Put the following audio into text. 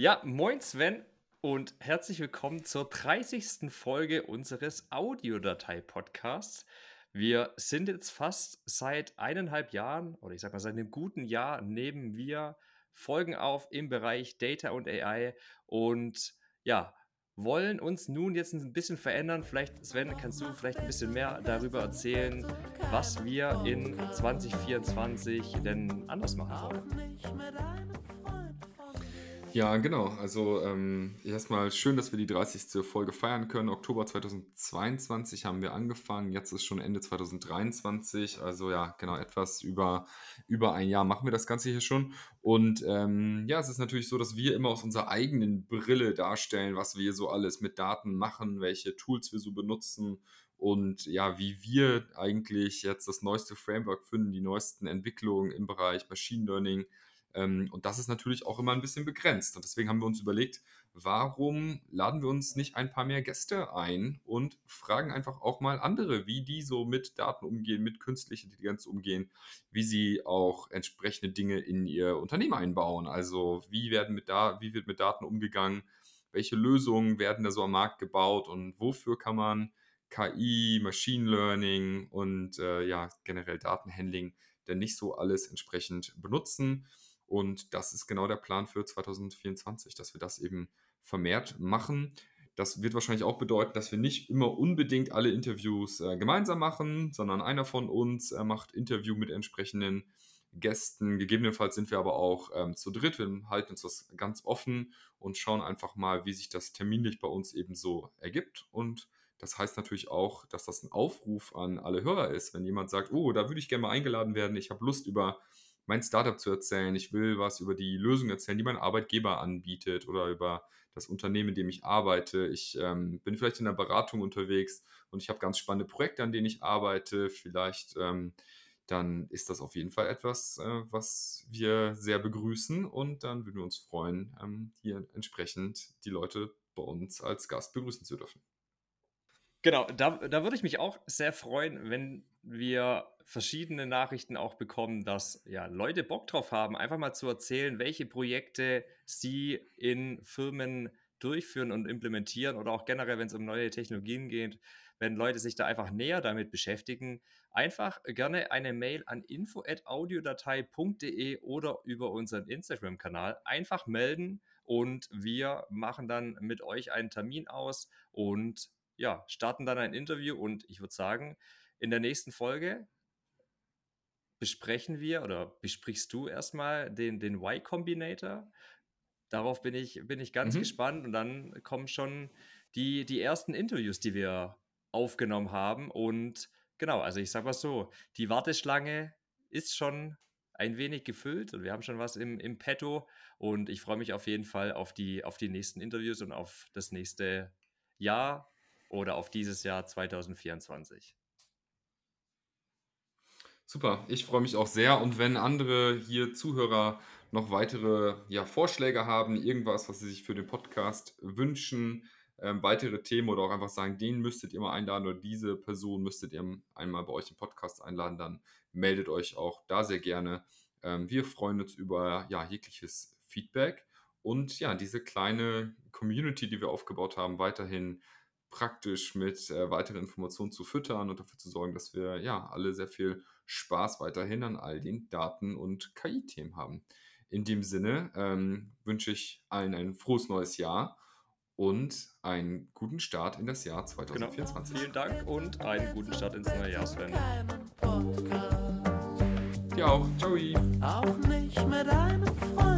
Ja, moin Sven und herzlich willkommen zur 30. Folge unseres Audiodatei-Podcasts. Wir sind jetzt fast seit 1,5 Jahren, oder ich sag mal seit einem guten Jahr, nehmen wir Folgen auf im Bereich Data und AI und ja, wollen uns nun jetzt ein bisschen verändern. Vielleicht, Sven, kannst du vielleicht ein bisschen mehr darüber erzählen, was wir in 2024 denn anders machen wollen? Ja, genau. Also erstmal schön, dass wir die 30. Folge feiern können. Oktober 2022 haben wir angefangen. Jetzt ist schon Ende 2023. Also ja, genau, etwas über ein Jahr machen wir das Ganze hier schon. Und ja, es ist natürlich so, dass wir immer aus unserer eigenen Brille darstellen, was wir so alles mit Daten machen, welche Tools wir so benutzen und ja, wie wir eigentlich jetzt das neueste Framework finden, die neuesten Entwicklungen im Bereich Machine Learning. Und das ist natürlich auch immer ein bisschen begrenzt. Und deswegen haben wir uns überlegt, warum laden wir uns nicht ein paar mehr Gäste ein und fragen einfach auch mal andere, wie die so mit Daten umgehen, mit künstlicher Intelligenz umgehen, wie sie auch entsprechende Dinge in ihr Unternehmen einbauen. Also wie wird mit Daten umgegangen, welche Lösungen werden da so am Markt gebaut und wofür kann man KI, Machine Learning und ja, generell Datenhandling denn nicht so alles entsprechend benutzen. Und das ist genau der Plan für 2024, dass wir das eben vermehrt machen. Das wird wahrscheinlich auch bedeuten, dass wir nicht immer unbedingt alle Interviews gemeinsam machen, sondern einer von uns macht Interview mit entsprechenden Gästen. Gegebenenfalls sind wir aber auch zu dritt. Wir halten uns das ganz offen und schauen einfach mal, wie sich das terminlich bei uns eben so ergibt. Und das heißt natürlich auch, dass das ein Aufruf an alle Hörer ist. Wenn jemand sagt, oh, da würde ich gerne mal eingeladen werden, ich habe Lust über mein Startup zu erzählen. Ich will was über die Lösung erzählen, die mein Arbeitgeber anbietet oder über das Unternehmen, in dem ich arbeite. Ich bin vielleicht in der Beratung unterwegs und ich habe ganz spannende Projekte, an denen ich arbeite. Vielleicht dann ist das auf jeden Fall etwas, was wir sehr begrüßen und dann würden wir uns freuen, hier entsprechend die Leute bei uns als Gast begrüßen zu dürfen. Genau, da würde ich mich auch sehr freuen, wenn wir verschiedene Nachrichten auch bekommen, dass ja Leute Bock drauf haben, einfach mal zu erzählen, welche Projekte sie in Firmen durchführen und implementieren oder auch generell, wenn es um neue Technologien geht, wenn Leute sich da einfach näher damit beschäftigen, einfach gerne eine Mail an info@audiodatei.de oder über unseren Instagram-Kanal einfach melden und wir machen dann mit euch einen Termin aus und ja, starten dann ein Interview und ich würde sagen, in der nächsten Folge besprechen wir oder besprichst du erstmal den Y Combinator. Darauf bin ich ganz Mhm. gespannt und dann kommen schon die ersten Interviews, die wir aufgenommen haben. Und genau, also ich sage mal so, die Warteschlange ist schon ein wenig gefüllt und wir haben schon was im Petto und ich freue mich auf jeden Fall auf die nächsten Interviews und auf das nächste Jahr oder auf dieses Jahr 2024. Super, ich freue mich auch sehr. Und wenn andere hier Zuhörer noch weitere ja, Vorschläge haben, irgendwas, was sie sich für den Podcast wünschen, weitere Themen oder auch einfach sagen, den müsstet ihr mal einladen oder diese Person müsstet ihr einmal bei euch im Podcast einladen, dann meldet euch auch da sehr gerne. Wir freuen uns über ja, jegliches Feedback und ja, diese kleine Community, die wir aufgebaut haben, weiterhin praktisch mit weiteren Informationen zu füttern und dafür zu sorgen, dass wir ja alle sehr viel Spaß weiterhin an all den Daten- und KI-Themen haben. In dem Sinne wünsche ich allen ein frohes neues Jahr und einen guten Start in das Jahr Genau. 2024. Vielen Dank und einen guten Start ins neue Jahr, Sven. Dir auch. Ciao. Auch nicht mit einem Freund.